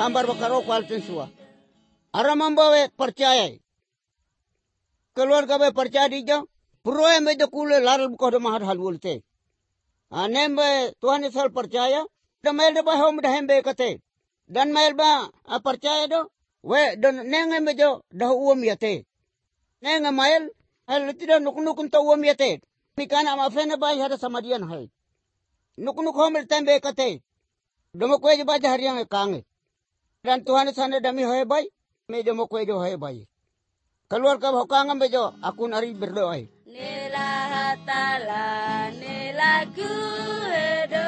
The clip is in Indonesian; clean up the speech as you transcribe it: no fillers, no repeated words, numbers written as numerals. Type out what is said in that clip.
Kambar bakaro kualtin suah. Aram membawa percaya. Keluarga be percaya dijo. Proe mejo kule laral bukoh mahar hal wulte. Anembe Tuhan Yesus percaya. Damel de bahom dahembe kate. Dan mel ba percaya do. We don nenge mejo dah uam yate. Nenge mael hal tidak nuk-nukun ta uam yate. Mikana mafena ba hada samadian hai. Nuk-nuk homel tembe kate. Domo kwe jo baja hariang kange. Dan Tuhan sana dami hoye bay. Mejo mo kwe jo hoye bay. Keluar ka hokanga mejo akun ari berdoa. Nila hatala nila ku edo